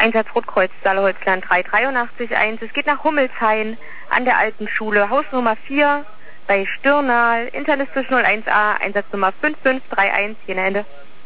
Einsatz Rotkreuz, Saale-Holzland 3881. Es geht nach Hummelshain an der alten Schule, Hausnummer 4 bei Stirnal, internistisch 01a, Einsatznummer 5531, Jene Ende.